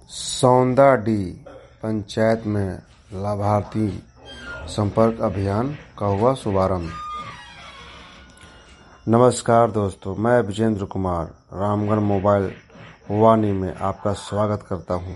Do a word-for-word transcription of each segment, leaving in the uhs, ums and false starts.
सौंदाडी पंचायत में लाभार्थी संपर्क अभियान का हुआ शुभारंभ। नमस्कार दोस्तों, मैं विजेंद्र कुमार रामगढ़ मोबाइल वानी में आपका स्वागत करता हूं।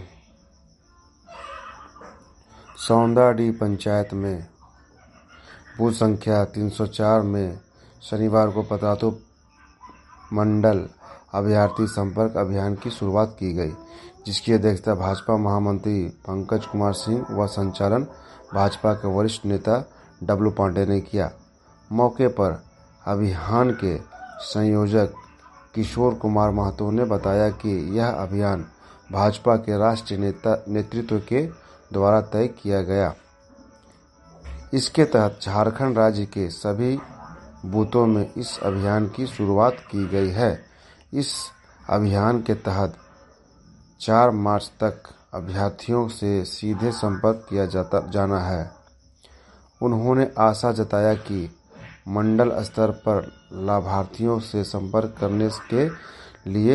सौंदाडी पंचायत में बूथ संख्या तीन सौ चार में शनिवार को पतरातू मंडल अभ्यर्थी संपर्क अभियान की शुरुआत की गई, जिसकी अध्यक्षता भाजपा महामंत्री पंकज कुमार सिंह व संचालन भाजपा के वरिष्ठ नेता डब्लू पांडे ने किया। मौके पर अभियान के संयोजक किशोर कुमार महतो ने बताया कि यह अभियान भाजपा के राष्ट्रीय नेता नेतृत्व के द्वारा तय किया गया। इसके तहत झारखंड राज्य के सभी बूथों में इस अभियान की शुरुआत की गई है। इस अभियान के तहत चार मार्च तक अभ्यर्थियों से सीधे संपर्क किया जाता जाना है। उन्होंने आशा जताया कि मंडल स्तर पर लाभार्थियों से संपर्क करने के लिए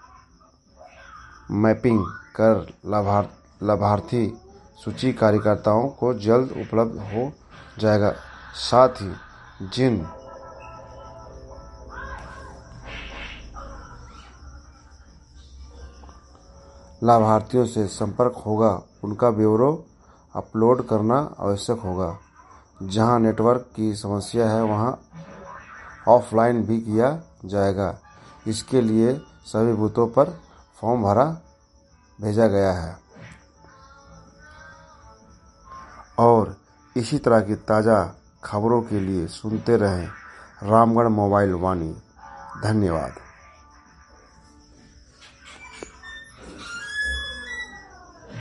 मैपिंग कर लाभार्थी सूची कार्यकर्ताओं को जल्द उपलब्ध हो जाएगा। साथ ही जिन लाभार्थियों से संपर्क होगा उनका ब्यौरा अपलोड करना आवश्यक होगा। जहां नेटवर्क की समस्या है वहां ऑफलाइन भी किया जाएगा। इसके लिए सभी बूथों पर फॉर्म भरा भेजा गया है। और इसी तरह की ताज़ा खबरों के लिए सुनते रहें रामगढ़ मोबाइल वानी। धन्यवाद।